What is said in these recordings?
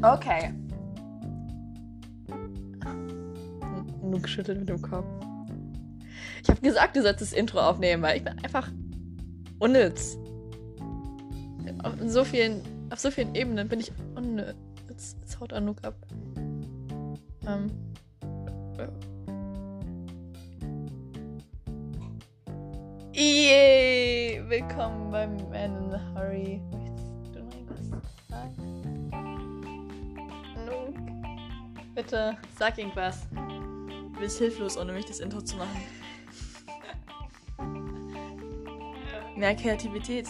Okay. Nur geschüttelt mit dem Kopf. Ich habe gesagt, du sollst das Intro aufnehmen, weil ich bin einfach unnütz. Auf so vielen Ebenen bin ich unnütz. Jetzt haut Anouk ab. Yay! Willkommen beim Man in a Hurry. Möchtest du noch irgendwas sagen? Anouk, bitte sag irgendwas. Du bist hilflos, ohne mich das Intro zu machen. Mehr Kreativität.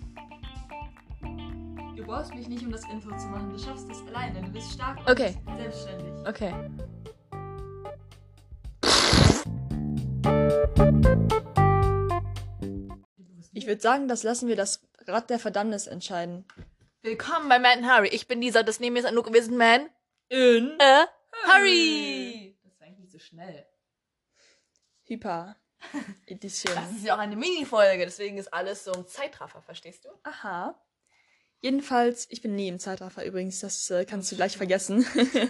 Du brauchst mich nicht, um das Intro zu machen. Du schaffst es alleine. Du bist stark und Okay. selbstständig. Okay. Ich würde sagen, das lassen wir das Rad der Verdammnis entscheiden. Willkommen bei Man in a Hurry. Ich bin Lisa, das neben mir ist Anouk, wir sind Man In a Hurry. Das war eigentlich nicht so schnell. Hyper Edition. Das ist ja auch eine Mini-Folge, deswegen ist alles so ein Zeitraffer, verstehst du? Aha. Jedenfalls, ich bin nie im Zeitraffer übrigens, das kannst du gleich vergessen.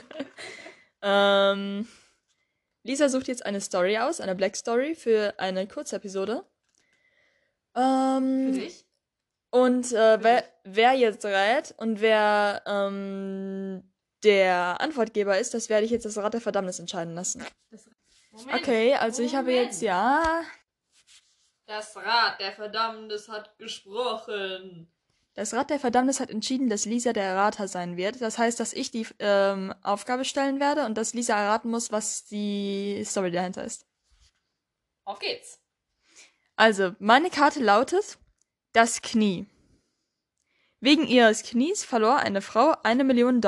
Lisa sucht jetzt eine Story aus, eine Black Story für eine Kurzepisode. Für dich? Und wer jetzt rät und wer der Antwortgeber ist, das werde ich jetzt das Rad der Verdammnis entscheiden lassen. Moment. Okay, also ich habe jetzt, ja... Das Rad der Verdammnis hat gesprochen. Das Rad der Verdammnis hat entschieden, dass Lisa der Errater sein wird. Das heißt, dass ich die Aufgabe stellen werde und dass Lisa erraten muss, was die Story dahinter ist. Auf geht's. Also, meine Karte lautet das Knie. Wegen ihres Knies verlor eine Frau $1 Million.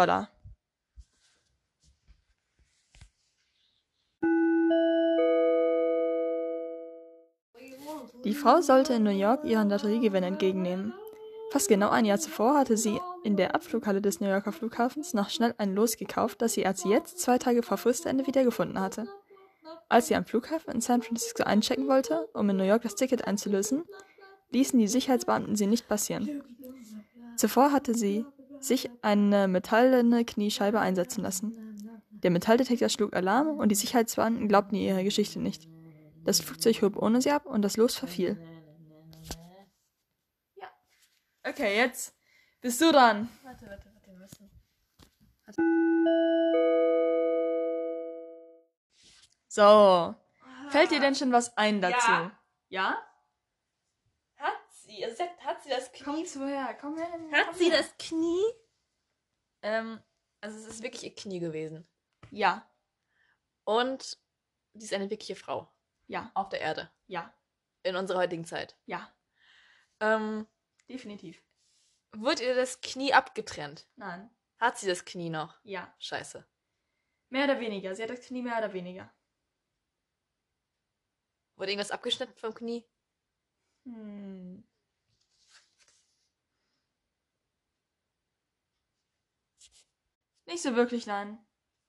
Die Frau sollte in New York ihren Lotteriegewinn entgegennehmen. Fast genau ein Jahr zuvor hatte sie in der Abflughalle des New Yorker Flughafens noch schnell ein Los gekauft, das sie erst jetzt 2 Tage vor Fristende wiedergefunden hatte. Als sie am Flughafen in San Francisco einchecken wollte, um in New York das Ticket einzulösen, ließen die Sicherheitsbeamten sie nicht passieren. Zuvor hatte sie sich eine metallene Kniescheibe einsetzen lassen. Der Metalldetektor schlug Alarm und die Sicherheitsbeamten glaubten ihrer Geschichte nicht. Das Flugzeug hob ohne sie ab und das Los verfiel. Ja. Okay, jetzt bist du dran. Warte, wir müssen. So. Fällt dir denn schon was ein dazu? Ja. Ja? Hat sie das Knie? Komm her. Hat sie das Knie? Also es ist wirklich ihr Knie gewesen. Ja. Und sie ist eine wirkliche Frau. Ja. Auf der Erde. Ja. In unserer heutigen Zeit. Ja. Definitiv. Wird ihr das Knie abgetrennt? Nein. Hat sie das Knie noch? Ja. Scheiße. Mehr oder weniger. Sie hat das Knie mehr oder weniger. Wurde irgendwas abgeschnitten vom Knie? Nicht so wirklich, nein.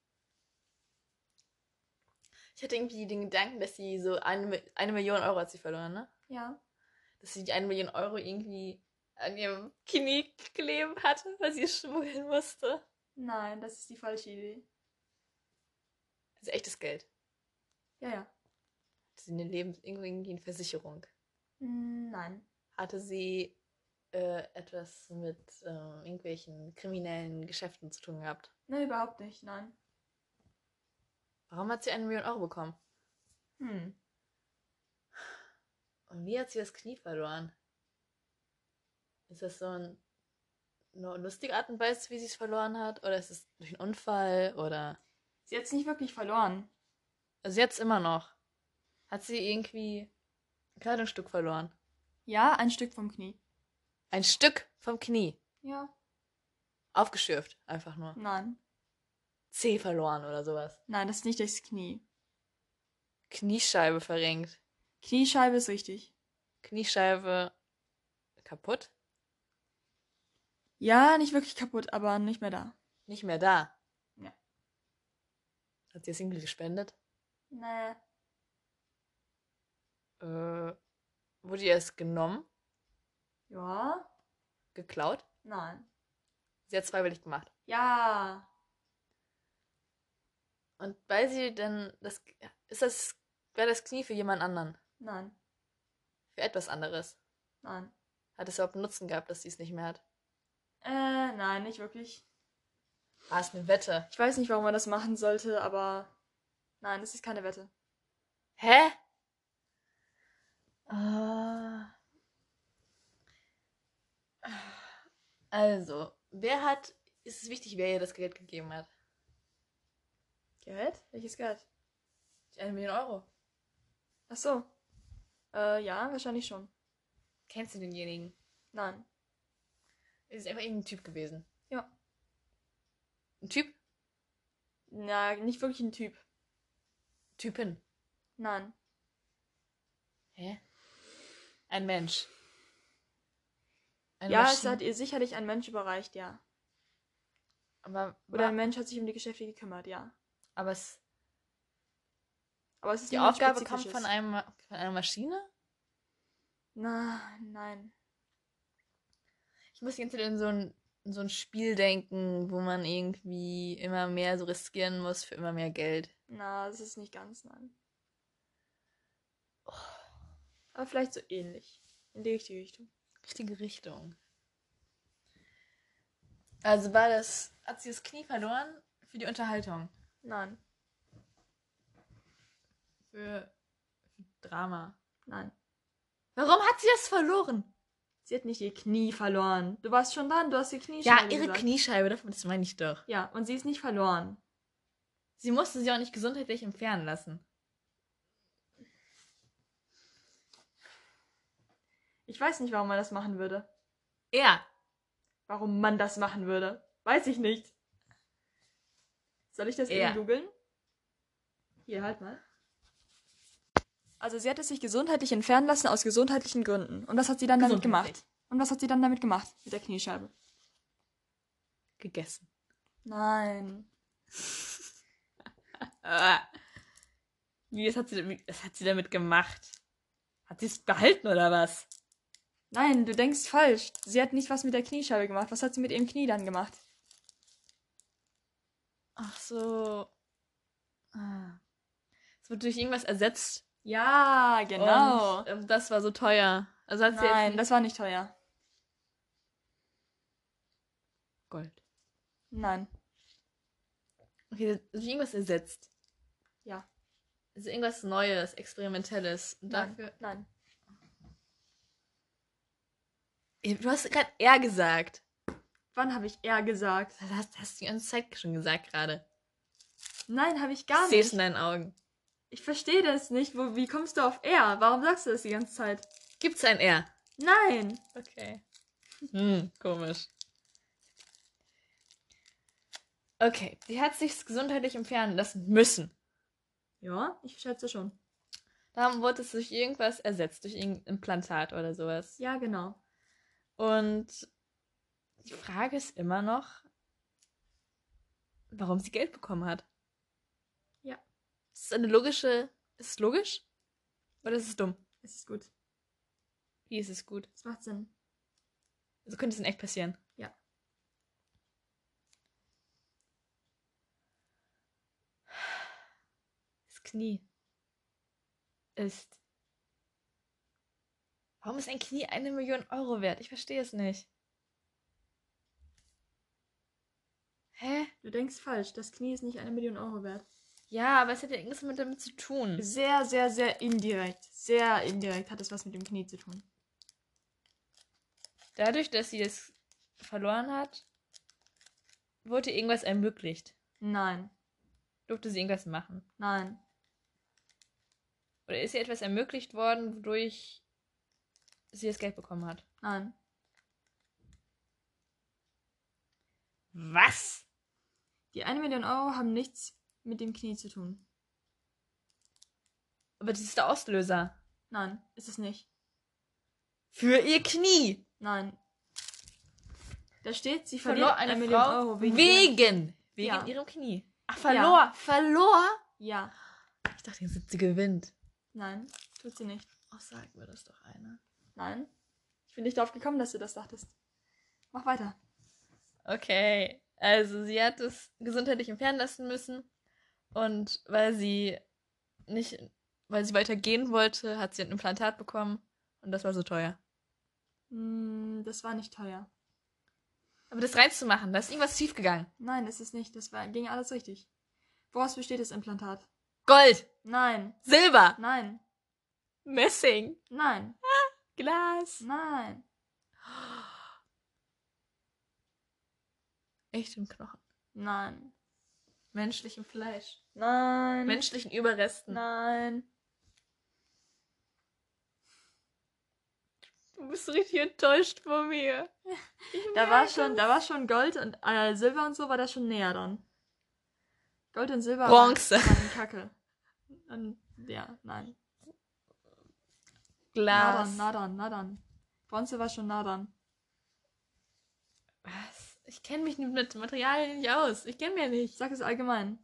Ich hatte irgendwie den Gedanken, dass sie so eine Million Euro hat sie verloren, ne? Ja. Dass sie die 1 Million Euro irgendwie an ihrem Knie kleben hatte, weil sie es schmuggeln musste. Nein, das ist die falsche Idee. Also echtes Geld. Ja. Hatte sie irgendwie eine Versicherung? Nein. Hatte sie etwas mit irgendwelchen kriminellen Geschäften zu tun gehabt? Nein, überhaupt nicht, nein. Warum hat sie 1 Million Euro bekommen? Und wie hat sie das Knie verloren? Ist das so eine lustige Art und Weise, wie sie es verloren hat? Oder ist es durch einen Unfall? Oder? Sie hat es nicht wirklich verloren. Also jetzt immer noch. Hat sie irgendwie ein Kleidungsstück verloren? Ja, ein Stück vom Knie. Ein Stück vom Knie? Ja. Aufgeschürft, einfach nur. Nein. Zeh verloren oder sowas. Nein, das ist nicht das Knie. Kniescheibe verrenkt. Kniescheibe ist richtig. Kniescheibe kaputt? Ja, nicht wirklich kaputt, aber nicht mehr da. Nicht mehr da. Ja. Hat sie das irgendwie gespendet? Nee. Wurde ihr es genommen? Ja. Geklaut? Nein. Sie hat es freiwillig gemacht. Ja. Und weil sie dann wäre das Knie für jemand anderen? Nein. Für etwas anderes? Nein. Hat es überhaupt einen Nutzen gehabt, dass sie es nicht mehr hat? Nein, nicht wirklich. Ah, ist eine Wette. Ich weiß nicht, warum man das machen sollte, aber nein, es ist keine Wette. Hä? Ah. Also, ist es wichtig, wer ihr das Geld gegeben hat? Geld? Welches Geld? Die 1 Million Euro. Ach so. Ja, wahrscheinlich schon. Kennst du denjenigen? Nein. Es ist einfach irgendein Typ gewesen. Ja. Ein Typ? Na, nicht wirklich ein Typ. Typin. Nein. Hä? Ein Mensch. Eine Ja, es Maschine. hat ihr sicherlich ein Mensch überreicht, ja. Oder ein Mensch hat sich um die Geschäfte gekümmert, ja. Aber Aber es ist die niemand Aufgabe kommt Spezifisches. von einer Maschine? Nein. Ich muss die ganze Zeit in so ein Spiel denken, wo man irgendwie immer mehr so riskieren muss für immer mehr Geld. Na, das ist nicht ganz, nein. Aber vielleicht so ähnlich. In die richtige Richtung. Richtige Richtung. Also hat sie das Knie verloren für die Unterhaltung? Nein. Für Drama? Nein. Warum hat sie das verloren? Sie hat nicht ihr Knie verloren. Du warst schon dran, du hast ihr Kniescheibe Ja, ihre gesagt. Kniescheibe, das meine ich doch. Ja, und sie ist nicht verloren. Sie musste sie auch nicht gesundheitlich entfernen lassen. Ich weiß nicht, warum man das machen würde. Er. Warum man das machen würde. Weiß ich nicht. Soll ich das eben googeln? Hier, halt mal. Also sie hat es sich gesundheitlich entfernen lassen aus gesundheitlichen Gründen. Und was hat sie dann damit gemacht? Und was hat sie dann damit gemacht? Mit der Kniescheibe? Gegessen. Nein. Was hat sie damit gemacht? Hat sie es behalten oder was? Nein, du denkst falsch. Sie hat nicht was mit der Kniescheibe gemacht. Was hat sie mit ihrem Knie dann gemacht? Ach so. Es wird durch irgendwas ersetzt. Ja, genau. Und das war so teuer. Also hat sie Nein, jetzt das war nicht teuer. Gold. Nein. Okay, durch irgendwas ersetzt. Ja. Also irgendwas Neues, Experimentelles. Und Nein. dafür. Nein. Du hast gerade er gesagt. Wann habe ich er gesagt? Das hast du die ganze Zeit schon gesagt gerade. Nein, habe ich gar Ich sehe es nicht. in deinen Augen. Ich verstehe das nicht. Wie kommst du auf er? Warum sagst du das die ganze Zeit? Gibt's ein er? Nein. Okay. Komisch. Okay, sie hat sich gesundheitlich entfernen lassen müssen. Ja, ich schätze schon. Dann wurde es durch irgendwas ersetzt, durch irgendein Implantat oder sowas. Ja, genau. Und die Frage ist immer noch, warum sie Geld bekommen hat. Ja. Ist es logisch? Oder ist es dumm? Es ist gut. Wie ist es gut? Es macht Sinn. Also könnte es in echt passieren. Ja. Das Knie ist... Warum ist ein Knie 1 Million Euro wert? Ich verstehe es nicht. Hä? Du denkst falsch. Das Knie ist nicht 1 Million Euro wert. Ja, aber es hat ja irgendwas damit zu tun. Sehr, sehr, sehr indirekt. Sehr indirekt hat es was mit dem Knie zu tun. Dadurch, dass sie es verloren hat, wurde ihr irgendwas ermöglicht. Nein. Durfte sie irgendwas machen. Nein. Oder ist ihr etwas ermöglicht worden, wodurch sie das Geld bekommen hat? Nein. Was? Die 1 Million Euro haben nichts mit dem Knie zu tun. Aber das ist der Auslöser. Nein, ist es nicht. Für ihr Knie. Nein. Da steht, sie Verlor verliert eine 1 Million Frau Euro wegen Ja. ihrem Knie. Ach, Ja. Verlor? Ja. Ich dachte, sie gewinnt. Nein, tut sie nicht. Oh, sag mir das doch einer. Nein. Ich bin nicht darauf gekommen, dass du das dachtest. Mach weiter. Okay. Also sie hat es gesundheitlich entfernen lassen müssen. Und weil sie weiter gehen wollte, hat sie ein Implantat bekommen. Und das war so teuer. Das war nicht teuer. Aber das reinzumachen, da ist irgendwas schiefgegangen. Nein, ist es nicht. Ging alles richtig. Woraus besteht das Implantat? Gold! Nein. Silber! Nein. Messing! Nein. Glas! Nein. Echtem Knochen. Nein. Menschlichem Fleisch. Nein. Menschlichen Überresten. Nein. Du bist so richtig enttäuscht von mir. Da war schon Gold und Silber und so war da schon näher dran. Gold und Silber Bronze. waren Kacke. Und, ja, nein. Glas. Nah dran. Bronze war schon nah dran. Was? Ich kenne mich mit Materialien nicht aus. Ich kenne mich nicht. Sag es allgemein.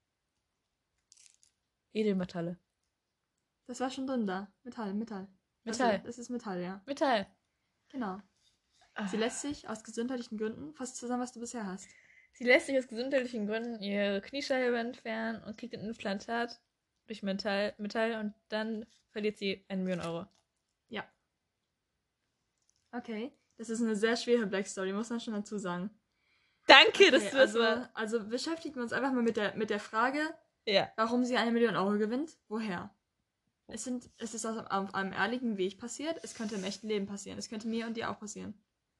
Edelmetalle. Das war schon drin da. Metall. Das ist Metall, ja. Metall. Genau. Sie lässt sich aus gesundheitlichen Gründen fast zusammen, was du bisher hast. Sie lässt sich aus gesundheitlichen Gründen ihre Kniescheibe entfernen und kriegt ein Implantat durch Metall und dann verliert sie 1 Million Euro. Ja. Okay. Das ist eine sehr schwere Black Story, muss man schon dazu sagen. Danke, Okay, dass du das war. Also beschäftigen wir uns einfach mal mit der Frage, Ja. warum sie 1 Million Euro gewinnt. Woher? Es ist auf einem ehrlichen Weg passiert. Es könnte im echten Leben passieren. Es könnte mir und dir auch passieren.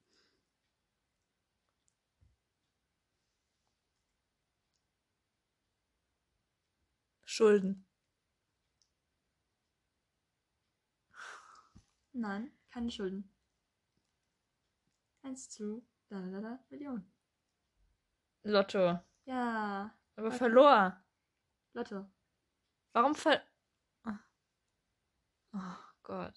Schulden. Nein, keine Schulden. 1 zu Million. Lotto. Ja. Aber Okay. verlor. Lotto. Warum Oh Gott.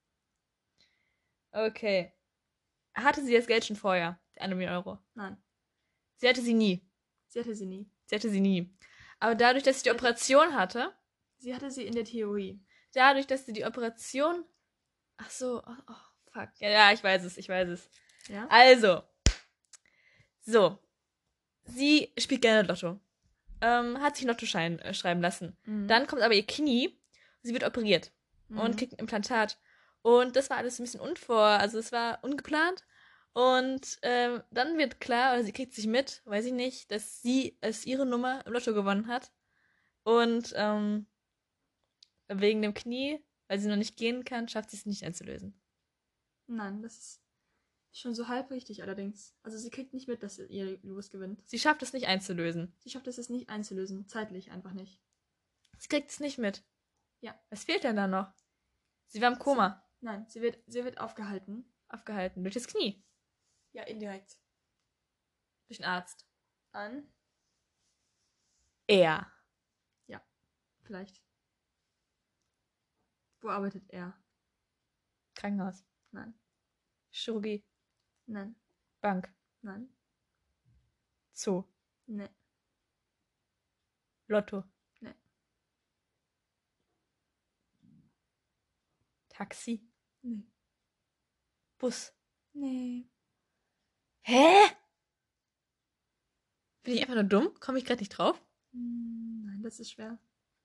Okay. Hatte sie das Geld schon vorher? Die 1 Million Euro? Nein. Sie hatte sie nie. Sie hatte sie nie. Sie hatte sie nie. Aber dadurch, dass sie die Operation hatte. Sie hatte sie in der Theorie. Dadurch, dass sie die Operation. Ach so. Oh, fuck. Ja, ich weiß es. Ja? Also. So. Sie spielt gerne Lotto. Hat sich einen Lottoschein schreiben lassen. Mhm. Dann kommt aber ihr Knie. Sie wird operiert. Und kriegt ein Implantat. Und das war alles ein bisschen also es war ungeplant. Und dann wird klar, oder sie kriegt sich mit, weiß ich nicht, dass es ihre Nummer im Lotto gewonnen hat. Und wegen dem Knie, weil sie noch nicht gehen kann, schafft sie es nicht einzulösen. Nein, das ist schon so halb richtig allerdings. Also sie kriegt nicht mit, dass ihr Los gewinnt. Sie schafft es nicht einzulösen. Sie schafft es nicht einzulösen. Zeitlich einfach nicht. Sie kriegt es nicht mit. Ja. Was fehlt denn da noch? Sie war im Koma. Nein, sie wird aufgehalten. Aufgehalten. Durch das Knie. Ja, indirekt. Durch den Arzt. An? Er. Ja, vielleicht. Wo arbeitet er? Krankenhaus. Nein. Chirurgie. Nein. Bank. Nein. Zoo. Nee. Lotto. Nee. Taxi. Nee. Bus. Nee. Hä? Bin ich einfach nur dumm? Komme ich gerade nicht drauf? Nein, das ist schwer.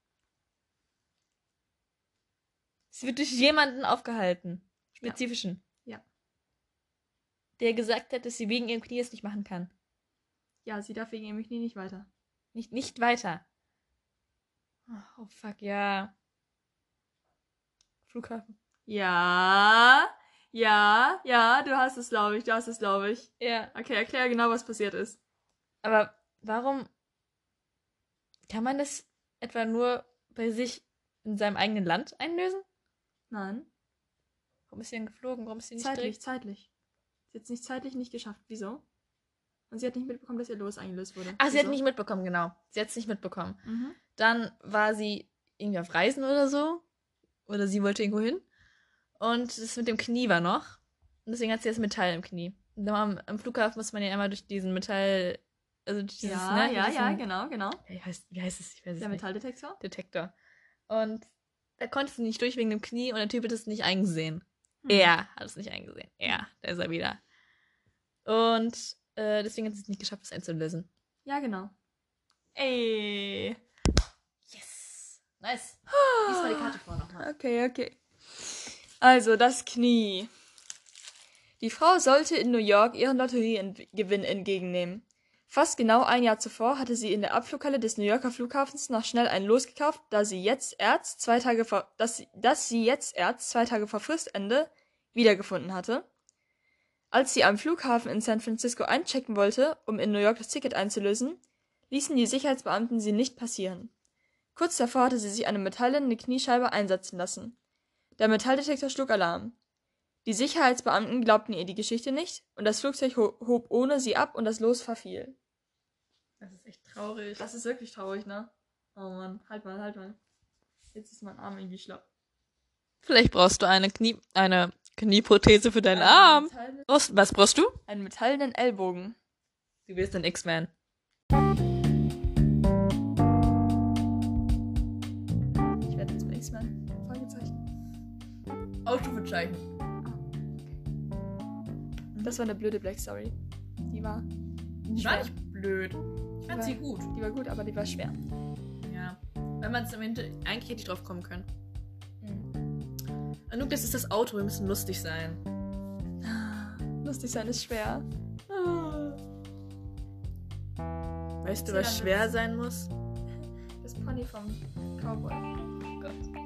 Sie wird durch jemanden aufgehalten. Spezifischen. Ja. Der gesagt hat, dass sie wegen ihrem Knie es nicht machen kann. Ja, sie darf wegen ihrem Knie nicht weiter. Nicht weiter. Oh, fuck, ja. Flughafen. Ja, du hast es, glaube ich. Ja. Okay, erklär genau, was passiert ist. Aber warum kann man das etwa nur bei sich in seinem eigenen Land einlösen? Nein. Warum ist sie denn geflogen? Warum ist sie nicht direkt? Zeitlich. Sie hat es nicht zeitlich nicht geschafft. Wieso? Und sie hat nicht mitbekommen, dass ihr Los eingelöst wurde. Ach, sie hat nicht mitbekommen, genau. Sie hat es nicht mitbekommen. Mhm. Dann war sie irgendwie auf Reisen oder so. Oder sie wollte irgendwo hin. Und das mit dem Knie war noch. Und deswegen hat sie das Metall im Knie. Und dann am Flughafen muss man ja immer durch diesen Metall... Also durch dieses, genau. Wie heißt es? Ich weiß es Der nicht. Metalldetektor? Detektor. Und da konnte sie nicht durch wegen dem Knie und der Typ hat es nicht eingesehen. Hm. Er hat es nicht eingesehen. Der ist er wieder. Und deswegen hat sie es nicht geschafft, das einzulösen. Ja, genau. Ey. Yes. Nice. Lies mal die Karte vor nochmal. Okay. Also, das Knie. Die Frau sollte in New York ihren Lotteriegewinn entgegennehmen. Fast genau ein Jahr zuvor hatte sie in der Abflughalle des New Yorker Flughafens noch schnell ein Los gekauft, das sie jetzt erst 2 Tage vor Fristende wiedergefunden hatte. Als sie am Flughafen in San Francisco einchecken wollte, um in New York das Ticket einzulösen, ließen die Sicherheitsbeamten sie nicht passieren. Kurz davor hatte sie sich eine metallene Kniescheibe einsetzen lassen. Der Metalldetektor schlug Alarm. Die Sicherheitsbeamten glaubten ihr die Geschichte nicht und das Flugzeug hob ohne sie ab und das Los verfiel. Das ist echt traurig. Das ist wirklich traurig, ne? Oh Mann, halt mal. Jetzt ist mein Arm irgendwie schlapp. Vielleicht brauchst du eine Knieprothese für deinen Arm. Was brauchst du? Einen metallenen Ellbogen. Du bist ein X-Man. Ich werde jetzt mal X-Man. Fragezeichen. Ausrufezeichen. Das war eine blöde Black Story. Die war nicht blöd. Ich fand sie gut. Die war gut, aber die war schwer. Ja. Wenn man es am Ende... Eigentlich hätte ich drauf kommen können. Anouk, das ist das Auto. Wir müssen lustig sein. Lustig sein ist schwer. Weißt du, was schwer sein muss? Das Pony vom Cowboy. Oh Gott.